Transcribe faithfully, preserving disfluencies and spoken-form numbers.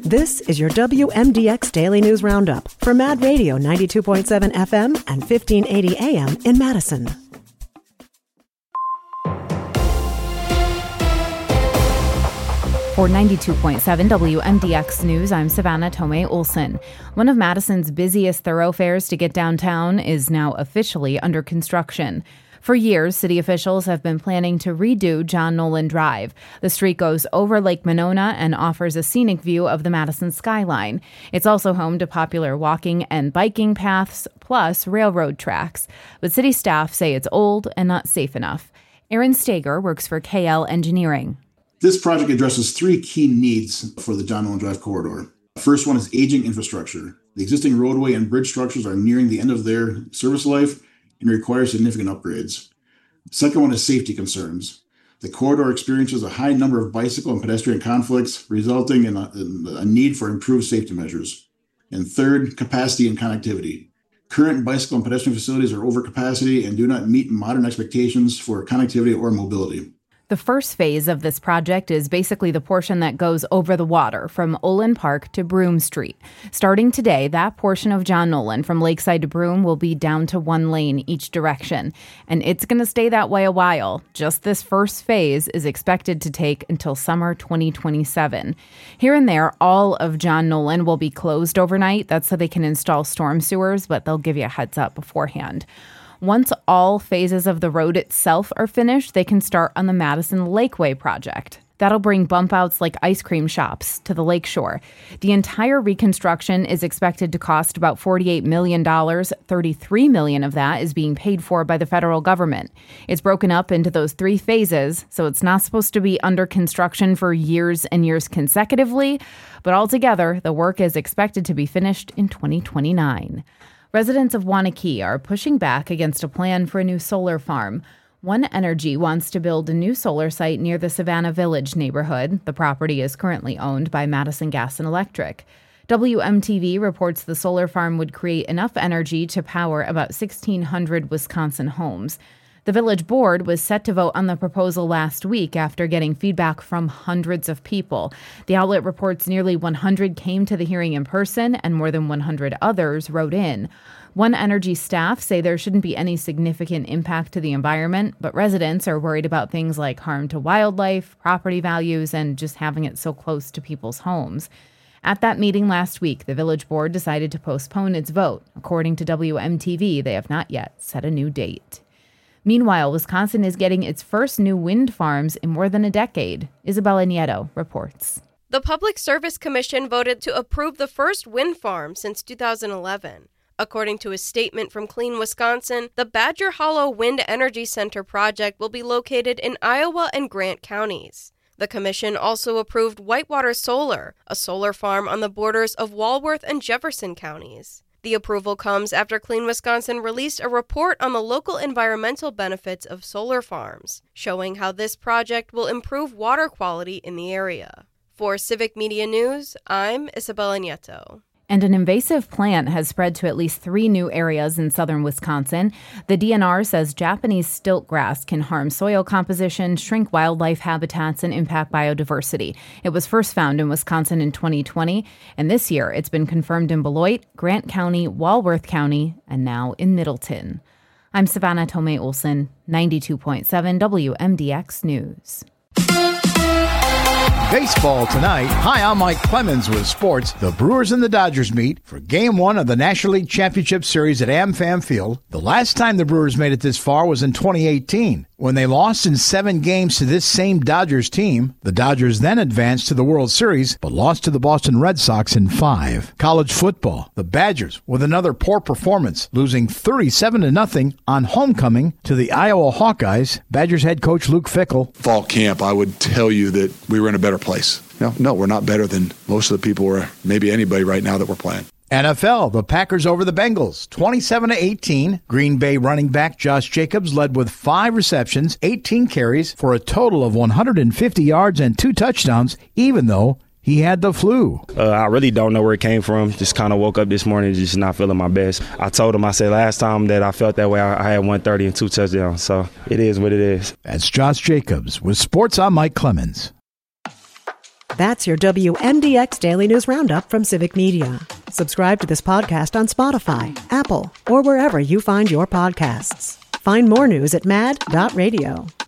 This is your W M D X Daily News Roundup for Mad Radio ninety-two point seven F M and fifteen eighty A M in Madison. For ninety-two point seven W M D X News, I'm Savannah Tomei Olson. One of Madison's busiest thoroughfares to get downtown is now officially under construction. For years, city officials have been planning to redo John Nolan Drive. The street goes over Lake Monona and offers a scenic view of the Madison skyline. It's also home to popular walking and biking paths, plus railroad tracks. But city staff say it's old and not safe enough. Aaron Stager works for K L Engineering. This project addresses three key needs for the John Nolan Drive corridor. First one is aging infrastructure. The existing roadway and bridge structures are nearing the end of their service life and require significant upgrades. Second one is safety concerns. The corridor experiences a high number of bicycle and pedestrian conflicts, resulting in a, in a need for improved safety measures. And third, capacity and connectivity. Current bicycle and pedestrian facilities are over capacity and do not meet modern expectations for connectivity or mobility. The first phase of this project is basically the portion that goes over the water from Olin Park to Broome Street. Starting today, that portion of John Nolan from Lakeside to Broome will be down to one lane each direction. And it's going to stay that way a while. Just this first phase is expected to take until summer twenty twenty-seven. Here and there, all of John Nolan will be closed overnight. That's so they can install storm sewers, but they'll give you a heads up beforehand. Once all phases of the road itself are finished, they can start on the Madison Lakeway project. That'll bring bump outs like ice cream shops to the lakeshore. The entire reconstruction is expected to cost about forty-eight million dollars. thirty-three million dollars of that is being paid for by the federal government. It's broken up into those three phases, so it's not supposed to be under construction for years and years consecutively, but altogether, the work is expected to be finished in twenty twenty-nine. Residents of Waunakee are pushing back against a plan for a new solar farm. One Energy wants to build a new solar site near the Savannah Village neighborhood. The property is currently owned by Madison Gas and Electric. W M T V reports the solar farm would create enough energy to power about sixteen hundred Wisconsin homes. The village board was set to vote on the proposal last week after getting feedback from hundreds of people. The outlet reports nearly one hundred came to the hearing in person and more than one hundred others wrote in. One Energy staff say there shouldn't be any significant impact to the environment, but residents are worried about things like harm to wildlife, property values, and just having it so close to people's homes. At that meeting last week, the village board decided to postpone its vote. According to W M T V, they have not yet set a new date. Meanwhile, Wisconsin is getting its first new wind farms in more than a decade. Isabella Nieto reports. The Public Service Commission voted to approve the first wind farm since two thousand eleven. According to a statement from Clean Wisconsin, the Badger Hollow Wind Energy Center project will be located in Iowa and Grant counties. The commission also approved Whitewater Solar, a solar farm on the borders of Walworth and Jefferson counties. The approval comes after Clean Wisconsin released a report on the local environmental benefits of solar farms, showing how this project will improve water quality in the area. For Civic Media News, I'm Isabella Nieto. And an invasive plant has spread to at least three new areas in southern Wisconsin. The D N R says Japanese stiltgrass can harm soil composition, shrink wildlife habitats, and impact biodiversity. It was first found in Wisconsin in twenty twenty, and this year it's been confirmed in Beloit, Grant County, Walworth County, and now in Middleton. I'm Savannah Tomei Olson, ninety-two point seven W M D X News. Baseball tonight. Hi, I'm Mike Clemens with sports. The Brewers and the Dodgers meet for Game one of the National League Championship Series at AmFam Field. The last time the Brewers made it this far was in twenty eighteen, when they lost in seven games to this same Dodgers team. The Dodgers then advanced to the World Series, but lost to the Boston Red Sox in five. College football. The Badgers, with another poor performance, losing thirty-seven to nothing on homecoming to the Iowa Hawkeyes. Badgers head coach Luke Fickell. Fall camp, I would tell you that we were in a better place. No, no, we're not better than most of the people or maybe anybody right now that we're playing. N F L, the Packers over the Bengals, twenty-seven to eighteen. Green Bay running back Josh Jacobs led with five receptions, eighteen carries for a total of one hundred fifty yards and two touchdowns, even though he had the flu. Uh, I really don't know where it came from. Just kind of woke up this morning just not feeling my best. I told him, I said last time that I felt that way, I, I had one thirty and two touchdowns. So it is what it is. That's Josh Jacobs with Sports. I'm Mike Clemens. That's your W M D X Daily News Roundup from Civic Media. Subscribe to this podcast on Spotify, Apple, or wherever you find your podcasts. Find more news at mad dot radio.